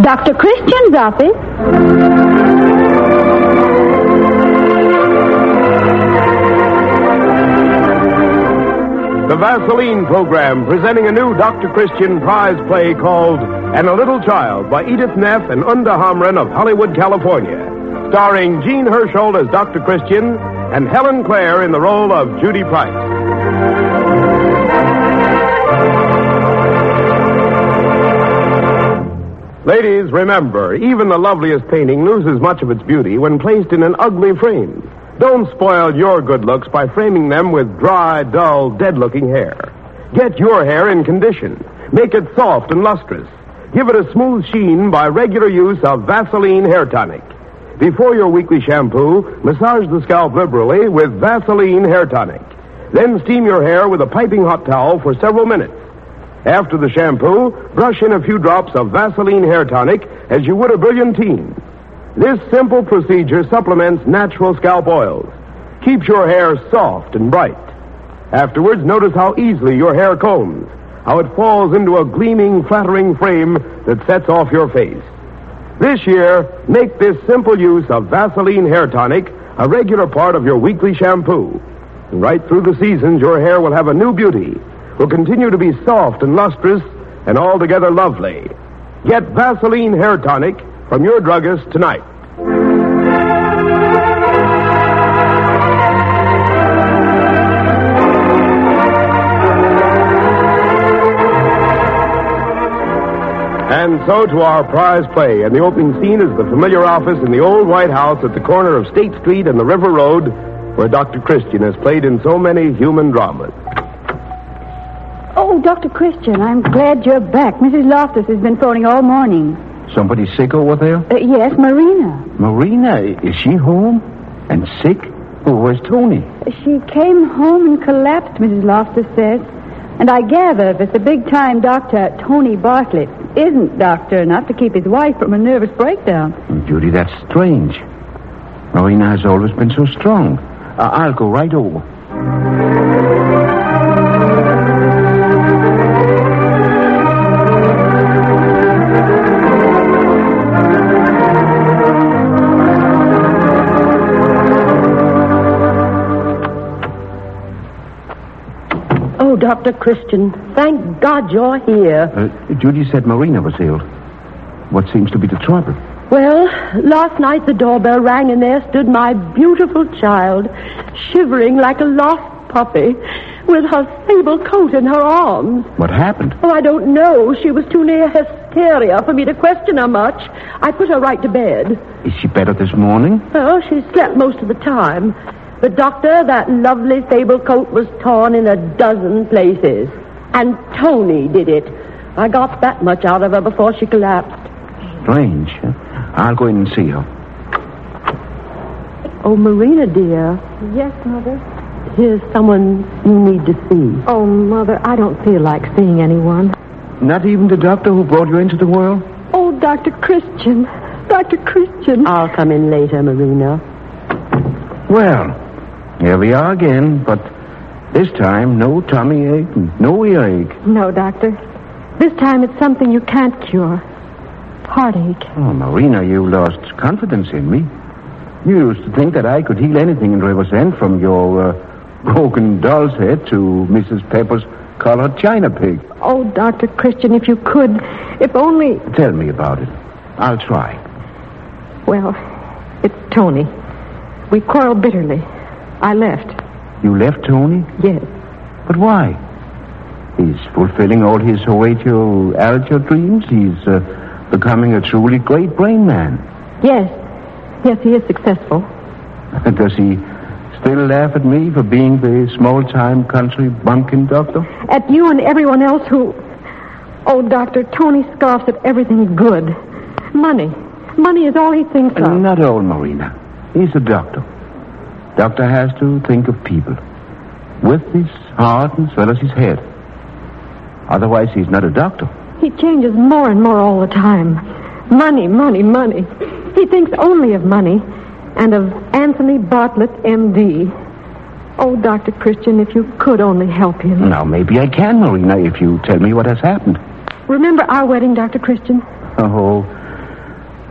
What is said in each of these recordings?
Dr. Christian's office. The Vaseline program presenting a new Dr. Christian prize play called And a Little Child by Edith Neff and Unda Hamren of Hollywood, California. Starring Jean Hersholt as Dr. Christian and Helen Clare in the role of Judy Price. Ladies, remember, even the loveliest painting loses much of its beauty when placed in an ugly frame. Don't spoil your good looks by framing them with dry, dull, dead-looking hair. Get your hair in condition. Make it soft and lustrous. Give it a smooth sheen by regular use of Vaseline Hair Tonic. Before your weekly shampoo, massage the scalp liberally with Vaseline Hair Tonic. Then steam your hair with a piping hot towel for several minutes. After the shampoo, brush in a few drops of Vaseline Hair Tonic as you would a brilliantine. This simple procedure supplements natural scalp oils. Keeps your hair soft and bright. Afterwards, notice how easily your hair combs, how it falls into a gleaming, flattering frame that sets off your face. This year, make this simple use of Vaseline Hair Tonic a regular part of your weekly shampoo. And right through the seasons, your hair will have a new beauty, will continue to be soft and lustrous and altogether lovely. Get Vaseline Hair Tonic from your druggist tonight. And so to our prize play. And the opening scene is the familiar office in the old White House at the corner of State Street and the River Road, where Dr. Christian has played in so many human dramas. Oh, Dr. Christian, I'm glad you're back. Mrs. Loftus has been phoning all morning. Somebody sick over there? Yes, Marina. Marina? Is she home? And sick? Oh, where's Tony? She came home and collapsed, Mrs. Loftus says. And I gather that the big-time doctor, Tony Bartlett, isn't doctor enough to keep his wife from a nervous breakdown. Judy, that's strange. Marina has always been so strong. I'll go right over. Oh, Dr. Christian, thank God you're here. Judy said Marina was ill. What seems to be the trouble? Well, last night the doorbell rang and there stood my beautiful child, shivering like a lost puppy, with her sable coat in her arms. What happened? Oh, I don't know. She was too near hysteria for me to question her much. I put her right to bed. Is she better this morning? Oh, she slept most of the time. But, Doctor, that lovely sable coat was torn in a dozen places. And Tony did it. I got that much out of her before she collapsed. Strange. I'll go in and see her. Oh, Marina, dear. Yes, Mother? Here's someone you need to see. Oh, Mother, I don't feel like seeing anyone. Not even the doctor who brought you into the world? Oh, Dr. Christian. Dr. Christian. I'll come in later, Marina. Well, here we are again, but this time no tummy ache and no earache. No, Doctor. This time it's something you can't cure. Heartache. Oh, Marina, you lost confidence in me. You used to think that I could heal anything in Riversend, from your broken doll's head to Mrs. Pepper's colored china pig. Oh, Dr. Christian, if you could, if only... Tell me about it. I'll try. Well, it's Tony. We quarreled bitterly. I left. You left Tony? Yes. But why? He's fulfilling all his Horatio Alger dreams. He's becoming a truly great brain man. Yes. Yes, he is successful. Does he still laugh at me for being the small-time country bumpkin doctor? At you and everyone else who... Oh, Doctor, Tony scoffs at everything good. Money. Money is all he thinks of. Not all, Marina. He's a doctor. Doctor has to think of people. With his heart as well as his head. Otherwise, he's not a doctor. He changes more and more all the time. Money, money, money. He thinks only of money and of Anthony Bartlett, M.D. Oh, Dr. Christian, if you could only help him. Now, maybe I can, Marina, if you tell me what has happened. Remember our wedding, Dr. Christian? Oh,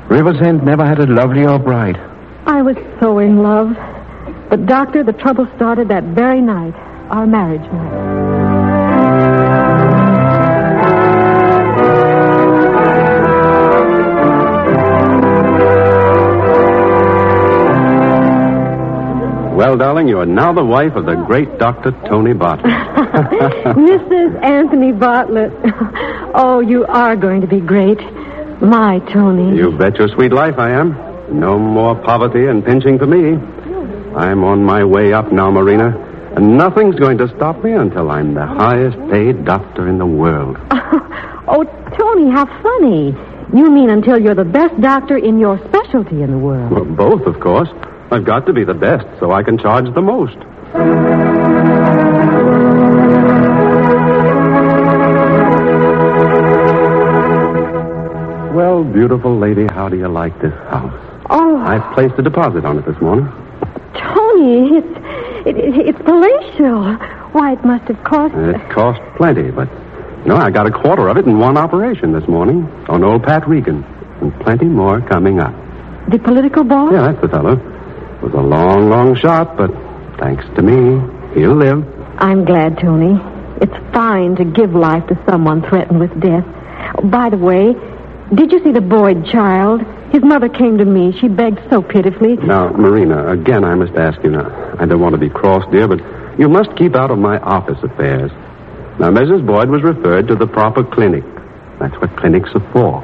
River's End never had a lovelier bride. I was so in love. But, Doctor, the trouble started that very night, our marriage night. Well, darling, you are now the wife of the great Dr. Tony Bartlett. Mrs. Anthony Bartlett. Oh, you are going to be great. My Tony. You bet your sweet life I am. No more poverty and pinching for me. I'm on my way up now, Marina, and nothing's going to stop me until I'm the highest paid doctor in the world. Oh, Tony, how funny. You mean until you're the best doctor in your specialty in the world. Well, both, of course. I've got to be the best so I can charge the most. Well, beautiful lady, how do you like this house? Oh. I placed a deposit on it this morning. Tony, it's palatial. Why, it must have cost... It cost plenty, but, I got a quarter of it in one operation this morning on old Pat Regan, and plenty more coming up. The political boss? Yeah, that's the fellow. It was a long, long shot, but thanks to me, he'll live. I'm glad, Tony. It's fine to give life to someone threatened with death. By the way, did you see the Boyd child? His mother came to me. She begged so pitifully. Now, Marina, again, I must ask you now. I don't want to be cross, dear, but you must keep out of my office affairs. Now, Mrs. Boyd was referred to the proper clinic. That's what clinics are for.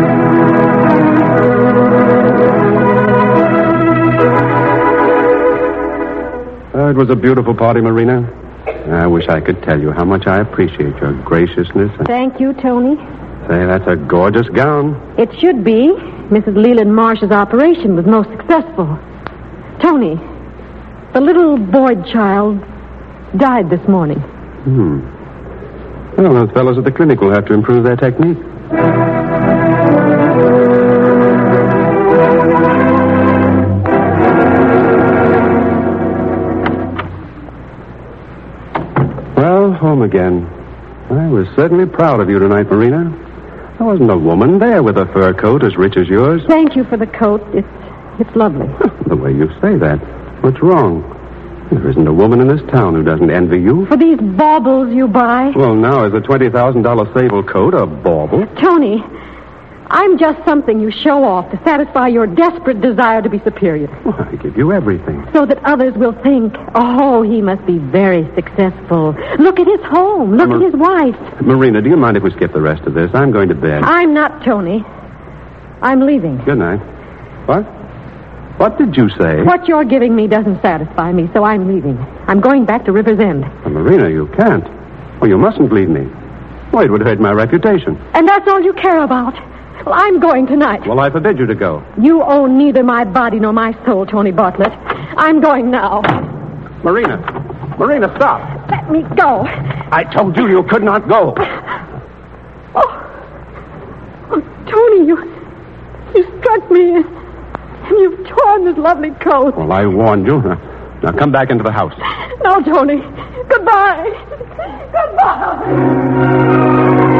It was a beautiful party, Marina. I wish I could tell you how much I appreciate your graciousness. Thank you, Tony. Say, that's a gorgeous gown. It should be. Mrs. Leland Marsh's operation was most successful. Tony, the little Boyd child died this morning. Well, those fellows at the clinic will have to improve their technique. Well, home again. I was certainly proud of you tonight, Marina. There wasn't a woman there with a fur coat as rich as yours. Thank you for the coat. It's lovely. The way you say that. What's wrong? There isn't a woman in this town who doesn't envy you. For these baubles you buy? Well, now, is a $20,000 sable coat a bauble? Tony, I'm just something you show off to satisfy your desperate desire to be superior. Well, I give you everything. So that others will think, oh, he must be very successful. Look at his home. Look at his wife. Marina, do you mind if we skip the rest of this? I'm going to bed. I'm not, Tony. I'm leaving. Good night. What? What did you say? What you're giving me doesn't satisfy me, so I'm leaving. I'm going back to River's End. Well, Marina, you can't. Well, you mustn't leave me. Well, it would hurt my reputation. And that's all you care about. Well, I'm going tonight. Well, I forbid you to go. You own neither my body nor my soul, Tony Bartlett. I'm going now. Marina, stop. Let me go. I told you you could not go. Oh, Tony, you struck me, and you've torn this lovely coat. Well, I warned you. Now come back into the house. No, Tony. Goodbye. Goodbye.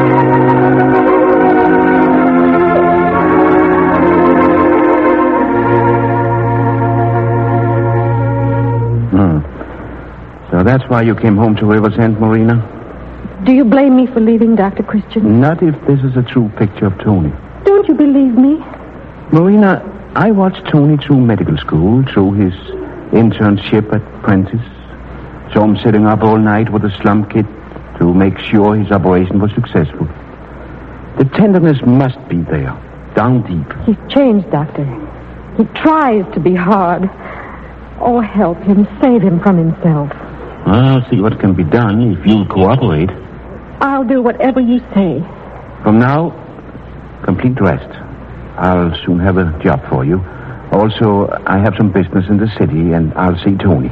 So that's why you came home to River's End, Marina? Do you blame me for leaving, Dr. Christian? Not if this is a true picture of Tony. Don't you believe me? Marina, I watched Tony through medical school, through his internship at Prentice. Saw him sitting up all night with a slump kit to make sure his operation was successful. The tenderness must be there, down deep. He's changed, Doctor. He tries to be hard. Oh, help him. Save him from himself. I'll see what can be done if you'll cooperate. I'll do whatever you say. From now, complete rest. I'll soon have a job for you. Also, I have some business in the city, and I'll see Tony.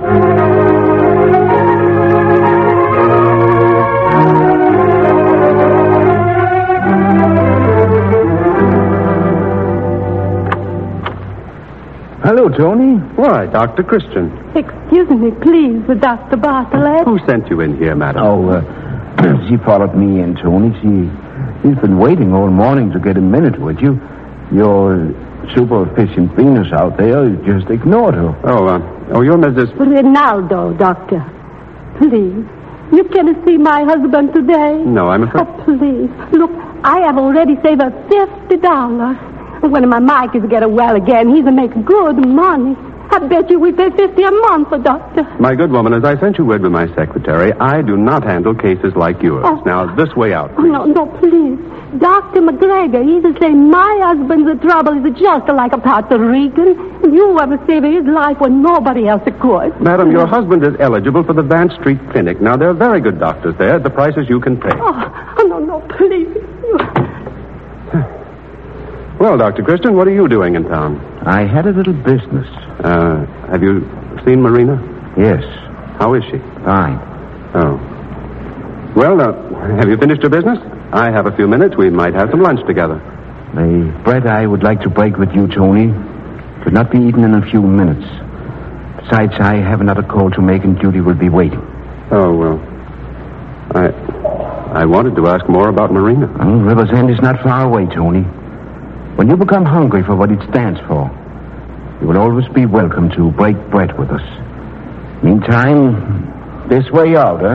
Hello, Tony. Why, Dr. Christian. Excuse me, please, Dr. Bartlett. Who sent you in here, madam? She followed me in, Tony. She's been waiting all morning to get a minute with you. Your super efficient Venus out there just ignored her. You're Mrs. Rinaldo, Doctor. Please. You can see my husband today? No, I'm afraid. Oh, please. Look, I have already saved $50. When my Mike is getting well again, he's making good money. I bet you we pay $50 a month for Doctor. My good woman, as I sent you word with my secretary, I do not handle cases like yours. Oh. Now, this way out. Oh, no, please. Dr. McGregor, he's saying my husband's trouble is just like a Puerto Rican. You ever saved his life when nobody else could. Madam, your husband is eligible for the Vance Street Clinic. Now, there are very good doctors there at the prices you can pay. Oh, no, please. Well, Dr. Christian, what are you doing in town? I had a little business. Have you seen Marina? Yes. How is she? Fine. Oh. Well, have you finished your business? I have a few minutes. We might have some lunch together. The bread I would like to break with you, Tony, could not be eaten in a few minutes. Besides, I have another call to make and Judy will be waiting. Oh, well. I wanted to ask more about Marina. Well, River's End is not far away, Tony. When you become hungry for what it stands for, you will always be welcome to break bread with us. Meantime, this way out, huh?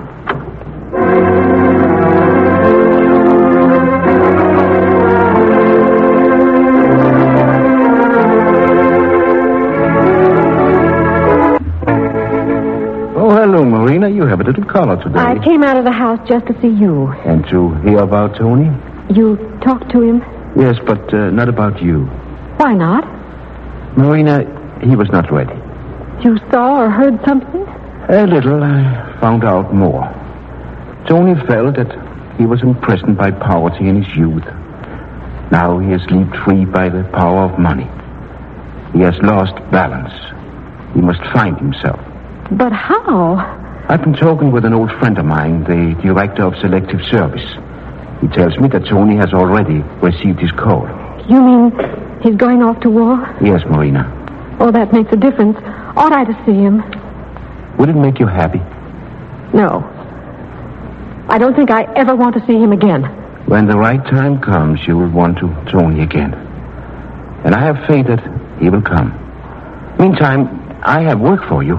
Oh, hello, Marina. You have a little collar today. I came out of the house just to see you. And to hear about Tony? You talked to him? Yes, but not about you. Why not? Marina, he was not ready. You saw or heard something? A little. I found out more. Tony felt that he was imprisoned by poverty in his youth. Now he has leaped free by the power of money. He has lost balance. He must find himself. But how? I've been talking with an old friend of mine, the director of selective service. He tells me that Tony has already received his call. You mean he's going off to war? Yes, Marina. Oh, that makes a difference. Ought I to see him? Would it make you happy? No. I don't think I ever want to see him again. When the right time comes, you will want to Tony again. And I have faith that he will come. Meantime, I have work for you.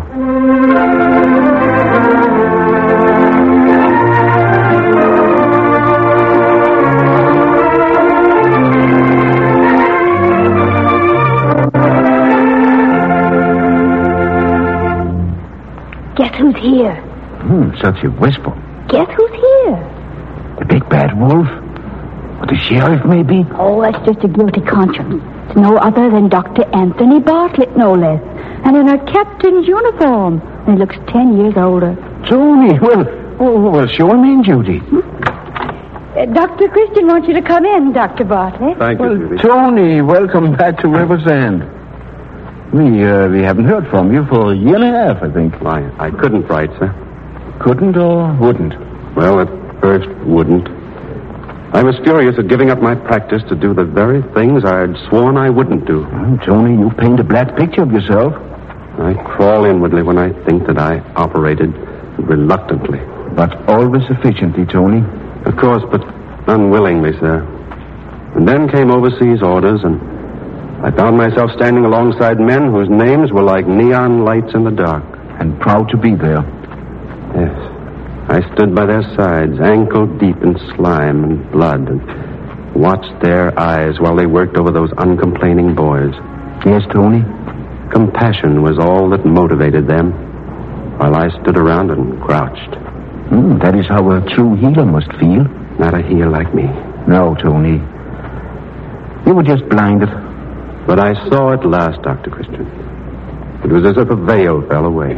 Guess who's here? Such a whisper. Guess who's here? The big bad wolf? Or the sheriff, maybe? Oh, that's just a guilty conscience. It's no other than Dr. Anthony Bartlett, no less. And in a captain's uniform. And he looks 10 years older. Tony, well, show him in, Judy. Dr. Christian wants you to come in, Dr. Bartlett. Thank you, Judy. Tony, welcome back to River's End. We haven't heard from you for a year and a half, I think. I couldn't write, sir. Couldn't or wouldn't? Well, at first, wouldn't. I was furious at giving up my practice to do the very things I'd sworn I wouldn't do. Tony, you paint a black picture of yourself. I crawl inwardly when I think that I operated reluctantly. But always efficiently, Tony. Of course, but unwillingly, sir. And then came overseas orders, and I found myself standing alongside men whose names were like neon lights in the dark. And proud to be there. Yes. I stood by their sides, ankle deep in slime and blood, and watched their eyes while they worked over those uncomplaining boys. Yes, Tony? Compassion was all that motivated them, while I stood around and crouched. That is how a true healer must feel. Not a heel like me. No, Tony. You were just blinded. But I saw at last, Dr. Christian. It was as if a veil fell away.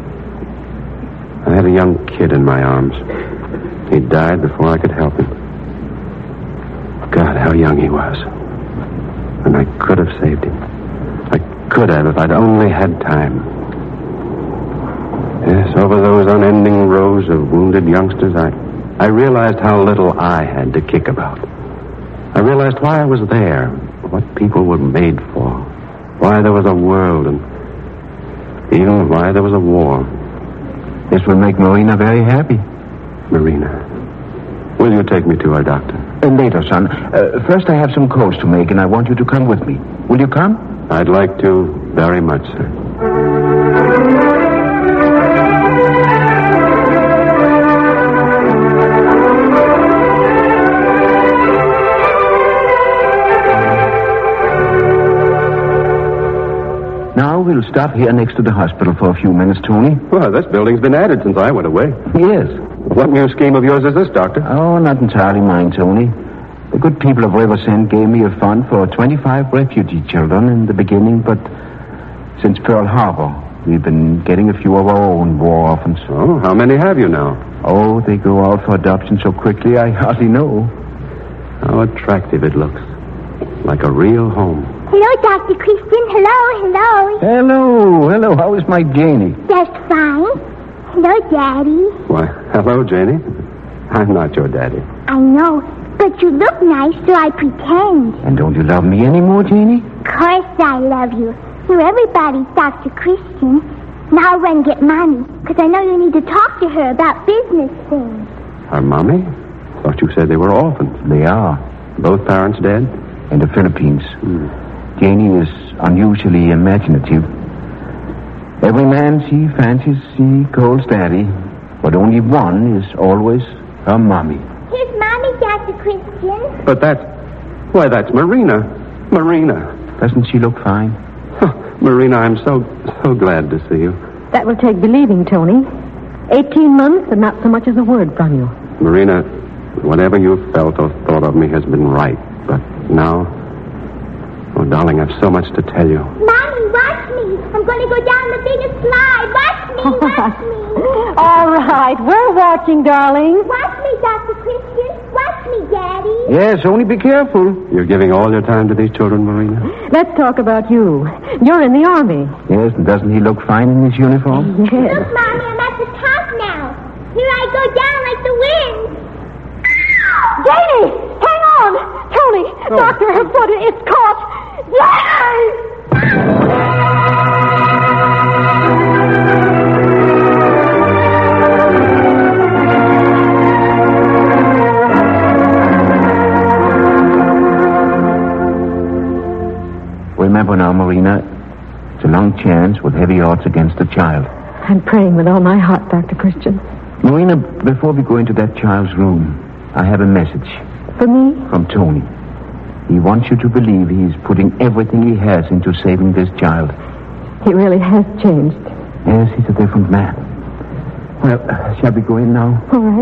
I had a young kid in my arms. He died before I could help him. God, how young he was. And I could have saved him. I could have if I'd only had time. Yes, over those unending rows of wounded youngsters, I realized how little I had to kick about. I realized why I was there, what people were made for, why there was a world, and even why there was a war. This will make Marina very happy. Marina. Will you take me to her, Doctor? Later, son. First, I have some calls to make, and I want you to come with me. Will you come? I'd like to very much, sir. Now we'll stop here next to the hospital for a few minutes, Tony. Well, this building's been added since I went away. Yes. What new scheme of yours is this, Doctor? Oh, not entirely mine, Tony. The good people of Riversend gave me a fund for 25 refugee children in the beginning, but since Pearl Harbor, we've been getting a few of our own war orphans. Oh, how many have you now? Oh, they go out for adoption so quickly, I hardly know. How attractive it looks. Like a real home. Hello, Dr. Christian. Hello. Hello. How is my Janie? Just fine. Hello, Daddy. Why, hello, Janie. I'm not your daddy. I know, but you look nice, so I pretend. And don't you love me anymore, Janie? Of course I love you. You're everybody's Dr. Christian. Now I'll run and get Mommy, because I know you need to talk to her about business things. Our mommy? Thought you said they were orphans. They are. Both parents dead? In the Philippines. Janie is unusually imaginative. Every man she fancies she calls daddy, but only one is always her mommy. Here's Mommy, Dr. Christian. But that's Marina. Marina. Doesn't she look fine? Marina, I'm so glad to see you. That will take believing, Tony. 18 months and not so much as a word from you. Marina, whatever you've felt or thought of me has been right. But now, oh, darling, I've so much to tell you. Mommy, watch me. I'm going to go down the biggest slide. Watch me. All right, we're watching, darling. Watch me, Dr. Christian. Watch me, Daddy. Yes, only be careful. You're giving all your time to these children, Marina? Let's talk about you. You're in the Army. Yes, and doesn't he look fine in his uniform? Look, Mommy, I'm at the top now. Here I go down like the wind. Janie, hang on. Tony, Doctor, her foot, it's caught. Yay! Remember now, Marina, it's a long chance with heavy odds against the child. I'm praying with all my heart, Dr. Christian. Marina, before we go into that child's room, I have a message. For me? From Tony. He wants you to believe he's putting everything he has into saving this child. He really has changed. Yes, he's a different man. Well, shall we go in now? All right.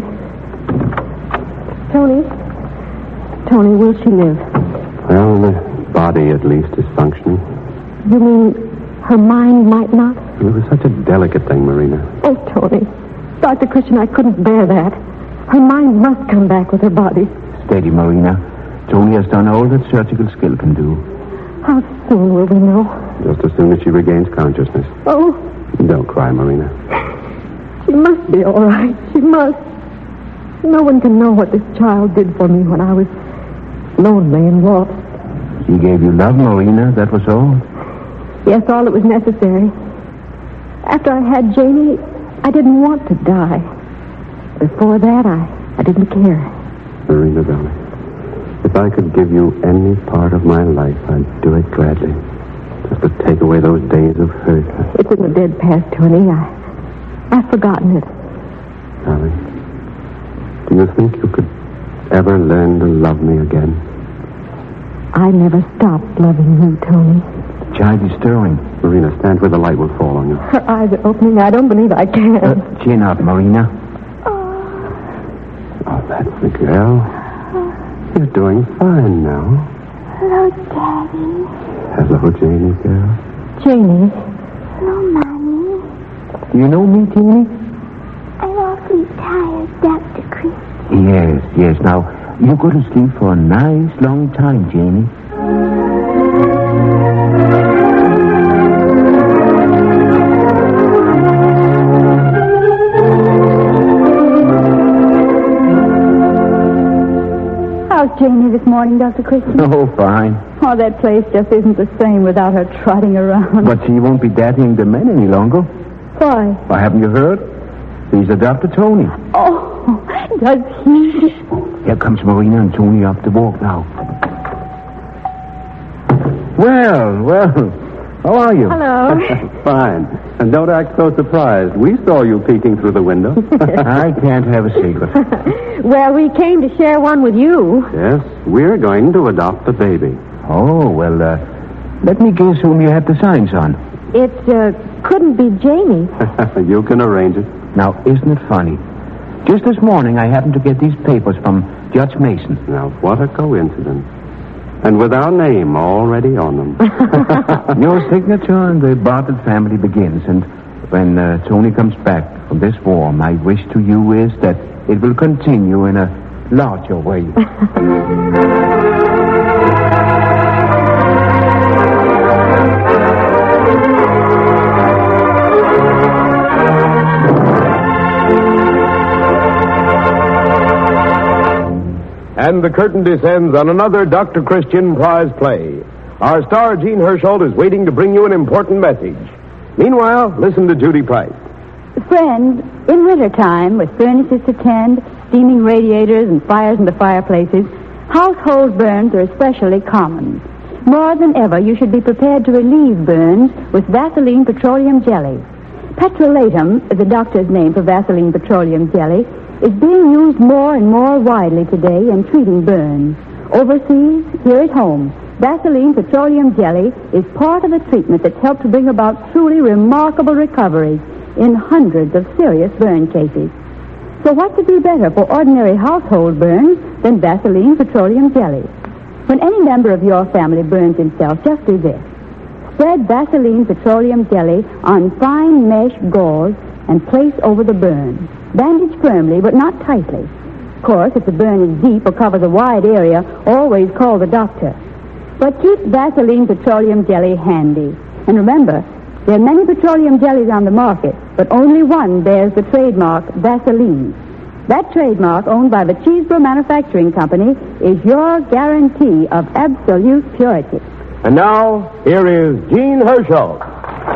Tony, will she live? Well, the body at least is functioning. You mean her mind might not? It was such a delicate thing, Marina. Oh, Tony. Dr. Christian, I couldn't bear that. Her mind must come back with her body. Steady, Marina. Tony has done all that surgical skill can do. How soon will we know? Just as soon as she regains consciousness. Oh. Don't cry, Marina. She must be all right. She must. No one can know what this child did for me when I was lonely and lost. She gave you love, Marina, that was all. Yes, all that was necessary. After I had Janie, I didn't want to die. Before that, I didn't care. Marina, darling, if I could give you any part of my life, I'd do it gladly. Just to take away those days of hurt. It's in the dead past, Tony. I've forgotten it. Darling, do you think you could ever learn to love me again? I never stopped loving you, Tony. The child is stirring. Marina, stand where the light will fall on you. Her eyes are opening. I don't believe I can. Chin up, Marina. Oh, that's the girl. She's doing fine now. Hello, Daddy. Hello, Janie, girl. Janie. Hello, Mommy. Do you know me, Janie? I'm awfully tired, Dr. Christian. Yes. Now, you go to sleep for a nice long time, Janie. How's Janie this morning, Dr. Christian? Oh, fine. Oh, that place just isn't the same without her trotting around. But she won't be daddying the men any longer. Why? Why, haven't you heard? He's a Dr. Tony. Oh. Oh, does he? Here comes Marina and Tony off the walk now. Well, how are you? Hello. Fine. And don't act so surprised. We saw you peeking through the window. I can't have a secret. Well, we came to share one with you. Yes, we're going to adopt a baby. Oh, well, let me guess whom you have the signs on. It couldn't be Jamie. You can arrange it. Now, isn't it funny? Just this morning, I happened to get these papers from Judge Mason. Now, what a coincidence. And with our name already on them. Your signature and the Bartlett family begins, and when Tony comes back from this war, my wish to you is that it will continue in a larger way. And the curtain descends on another Dr. Christian prize play. Our star, Jean Hersholt, is waiting to bring you an important message. Meanwhile, listen to Judy Price. Friends, in wintertime, with furnaces to tend, steaming radiators, and fires in the fireplaces, household burns are especially common. More than ever, you should be prepared to relieve burns with Vaseline Petroleum Jelly. Petrolatum, the doctor's name for Vaseline Petroleum Jelly, is being used more and more widely today in treating burns. Overseas, here at home, Vaseline Petroleum Jelly is part of the treatment that's helped to bring about truly remarkable recoveries in hundreds of serious burn cases. So what could be better for ordinary household burns than Vaseline Petroleum Jelly? When any member of your family burns himself, just do this. Spread Vaseline Petroleum Jelly on fine mesh gauze and place over the burn. Bandage firmly, but not tightly. Of course, if the burn is deep or covers a wide area, always call the doctor. But keep Vaseline Petroleum Jelly handy. And remember, there are many petroleum jellies on the market, but only one bears the trademark Vaseline. That trademark, owned by the Cheesebro Manufacturing Company, is your guarantee of absolute purity. And now, here is Jean Hersholt.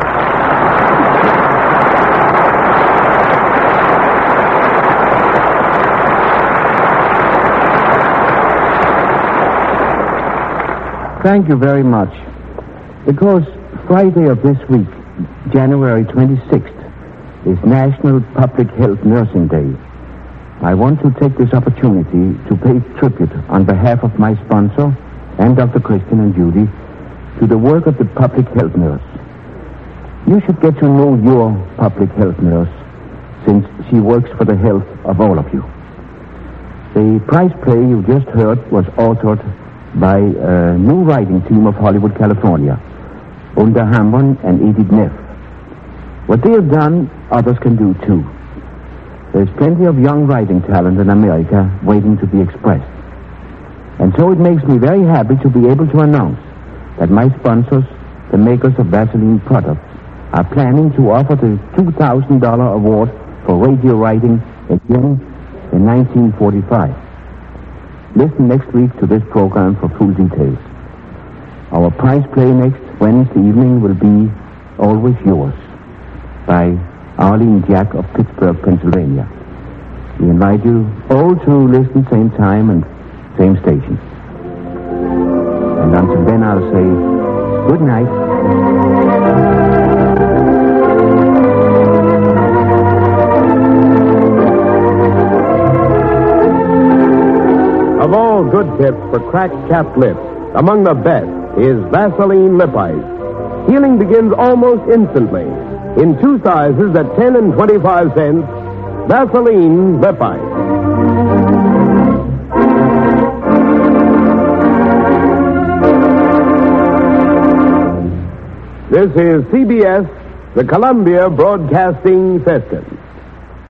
Thank you very much. Because Friday of this week, January 26th, is National Public Health Nursing Day. I want to take this opportunity to pay tribute on behalf of my sponsor and Dr. Christian and Judy to the work of the public health nurse. You should get to know your public health nurse since she works for the health of all of you. The prize play you just heard was authored by a new writing team of Hollywood, California, Unda Hamron and Edith Neff. What they have done, others can do too. There's plenty of young writing talent in America waiting to be expressed. And so it makes me very happy to be able to announce that my sponsors, the makers of Vaseline products, are planning to offer the $2,000 award for radio writing again in 1945. Listen next week to this program for full details. Our prize play next Wednesday evening will be Always Yours by Arlene Jack of Pittsburgh, Pennsylvania. We invite you all to listen same time and same station. And until then, I'll say good night. Of all good tips for cracked capped lips, among the best is Vaseline Lip Ice. Healing begins almost instantly. In two sizes at 10 and 25 cents, Vaseline Lip Ice. This is CBS, the Columbia Broadcasting System.